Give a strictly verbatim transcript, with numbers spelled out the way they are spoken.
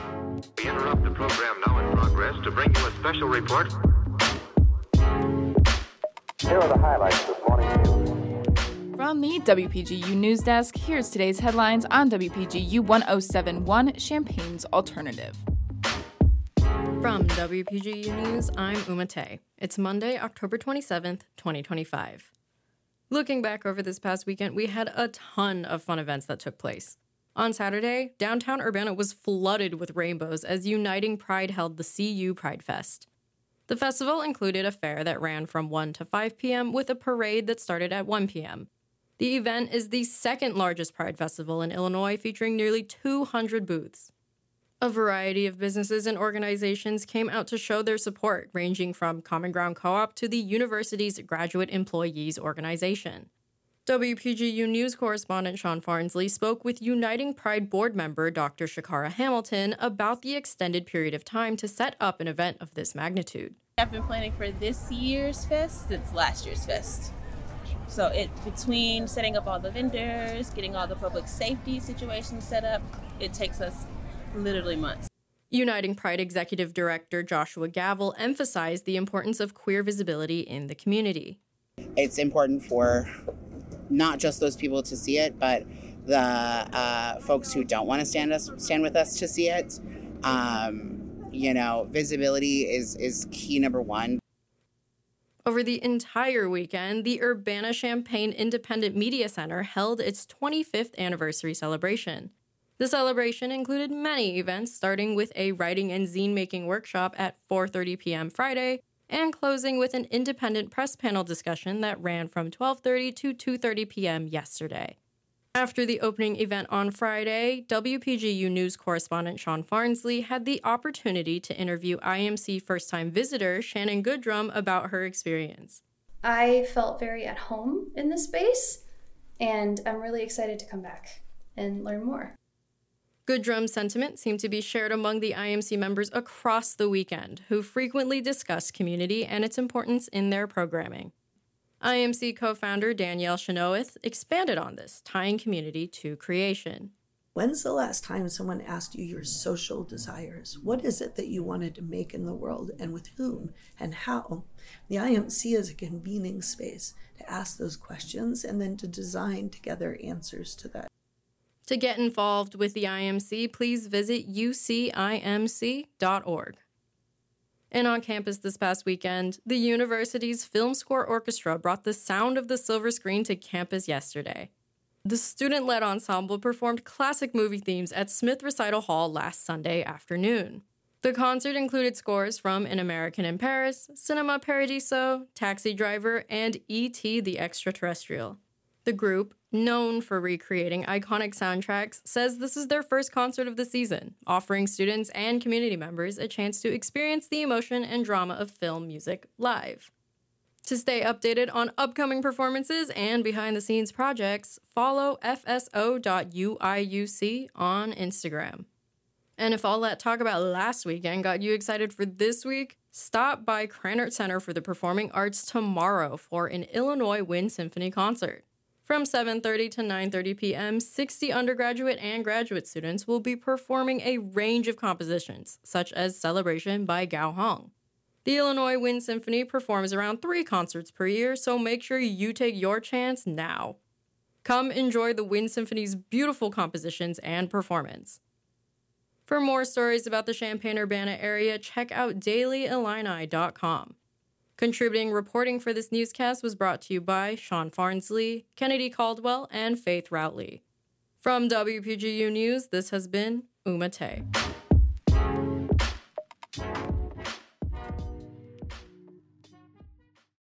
We interrupt the program now in progress to bring you a special report. Here are the highlights this morning news. From the W P G U News Desk, here's today's headlines on W P G U one oh seven point one, Champaign's Alternative. From W P G U News, I'm Uma Tay. It's Monday, October twenty-seventh, twenty twenty-five. Looking back over this past weekend, we had a ton of fun events that took place. On Saturday, downtown Urbana was flooded with rainbows as Uniting Pride held the C U Pride Fest. The festival included a fair that ran from one to five p.m. with a parade that started at one p.m. The event is the second largest Pride festival in Illinois, featuring nearly two hundred booths. A variety of businesses and organizations came out to show their support, ranging from Common Ground Co-op to the university's Graduate Employees Organization. W P G U News correspondent Sean Farnsley spoke with Uniting Pride board member Doctor Shakara Hamilton about the extended period of time to set up an event of this magnitude. I've been planning for this year's fest since last year's fest. So it between setting up all the vendors, getting all the public safety situations set up, it takes us literally months. Uniting Pride Executive Director Joshua Gavel emphasized the importance of queer visibility in the community. It's important for not just those people to see it, but the uh, folks who don't want to stand us stand with us to see it. Um, you know, visibility is is key number one. Over the entire weekend, the Urbana-Champaign Independent Media Center held its twenty-fifth anniversary celebration. The celebration included many events, starting with a writing and zine-making workshop at four thirty p.m. Friday, and closing with an independent press panel discussion that ran from twelve thirty to two thirty p.m. yesterday. After the opening event on Friday, W P G U News correspondent Sean Farnsley had the opportunity to interview I M C first-time visitor Shannon Goodrum about her experience. I felt very at home in this space, and I'm really excited to come back and learn more. Goodrum's sentiment seemed to be shared among the I M C members across the weekend, who frequently discussed community and its importance in their programming. I M C co-founder Danielle Chenoweth expanded on this, tying community to creation. When's the last time someone asked you your social desires? What is it that you wanted to make in the world, and with whom and how? The I M C is a convening space to ask those questions and then to design together answers to that. To get involved with the I M C, please visit u c i m c dot org. And on campus this past weekend, the university's Film Score Orchestra brought the sound of the silver screen to campus yesterday. The student-led ensemble performed classic movie themes at Smith Recital Hall last Sunday afternoon. The concert included scores from An American in Paris, Cinema Paradiso, Taxi Driver, and E T the Extraterrestrial. The group, known for recreating iconic soundtracks, says this is their first concert of the season, offering students and community members a chance to experience the emotion and drama of film music live. To stay updated on upcoming performances and behind-the-scenes projects, follow f s o dot u i u c on Instagram. And if all that talk about last weekend got you excited for this week, stop by Krannert Center for the Performing Arts tomorrow for an Illinois Wind Symphony concert. From seven thirty to nine thirty p.m., sixty undergraduate and graduate students will be performing a range of compositions, such as Celebration by Gao Hong. The Illinois Wind Symphony performs around three concerts per year, so make sure you take your chance now. Come enjoy the Wind Symphony's beautiful compositions and performance. For more stories about the Champaign-Urbana area, check out daily illini dot com. Contributing reporting for this newscast was brought to you by Sean Farnsley, Kennedy Caldwell, and Faith Routley. From W P G U News, this has been Uma Tay.